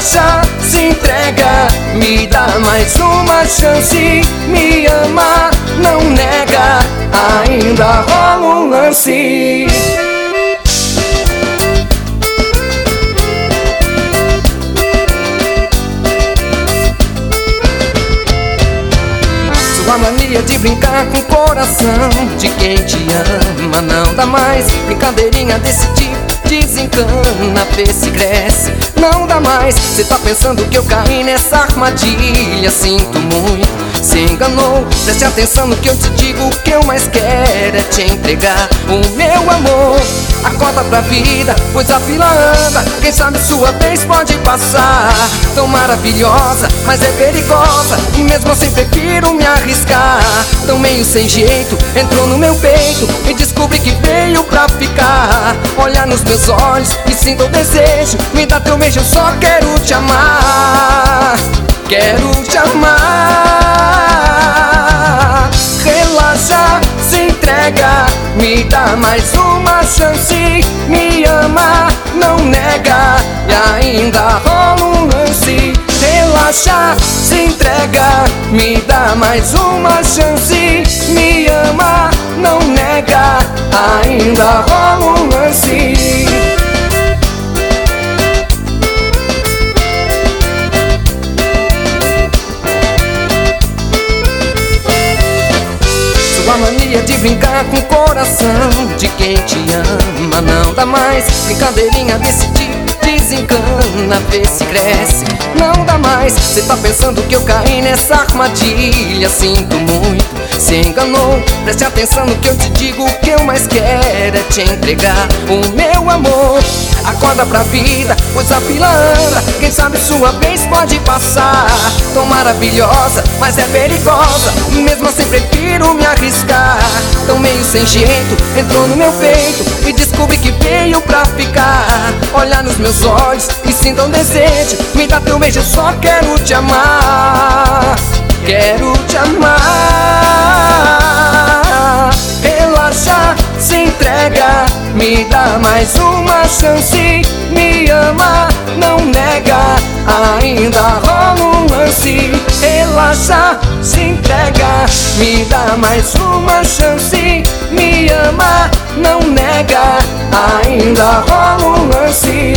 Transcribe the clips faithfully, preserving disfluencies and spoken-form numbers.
relaxa, se entrega, me dá mais uma chance. Me ama, não nega, ainda rola um lance. Sua mania de brincar com o coração de quem te ama não dá mais. Brincadeirinha desse tipo desencana, vê se cresce. Não dá mais, cê tá pensando que eu caí nessa armadilha. Sinto muito, se enganou. Preste atenção no que eu te digo, o que eu mais quero é te entregar o meu amor. Acorda pra vida, pois a fila anda. Quem sabe sua vez pode passar. Tão maravilhosa, mas é perigosa, e mesmo assim prefiro me arriscar. Tão meio sem jeito, entrou no meu peito e descobri que veio pra ficar. Olha nos meus olhos e sinta o desejo. Me dá teu beijo, eu só quero te amar. Quero te amar. Relaxa, se entrega, me dá mais uma chance. Me ama, não nega, e ainda rola um lance. Relaxa, se entrega, me dá mais uma chance. Me ama, não nega, ainda rola um lance. Sua mania de brincar com o coração de quem te ama não dá mais. Brincadeirinha desse tipo desencana, vê se cresce. Não dá mais, cê tá pensando que eu caí nessa armadilha. Sinto muito, se enganou. Preste atenção no que eu te digo, o que eu mais quero é te entregar o meu amor. Acorda pra vida, pois a fila anda. Quem sabe sua vez pode passar. Tão maravilhosa, mas é perigosa, mesmo assim prefiro me arriscar. Tão meio sem jeito, entrou no meu peito e descobri que veio pra ficar. Olha nos meus olhos e sinta um desejo. Me dá teu beijo, eu só quero te amar. Quero te amar. Relaxa, se entrega, me dá mais uma chance. Me ama, não nega, ainda rola um lance. Relaxa, se entrega, me dá mais uma chance. Me ama, não nega, ainda rola um lance.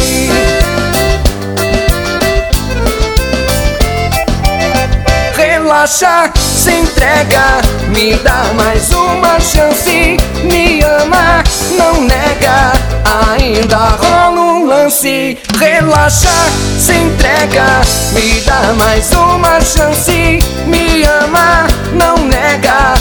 Relaxa, se entrega, me dá mais uma chance. Me ama, não nega, ainda rola um lance. Relaxa, se entrega, me dá mais uma chance. Me ama, não nega,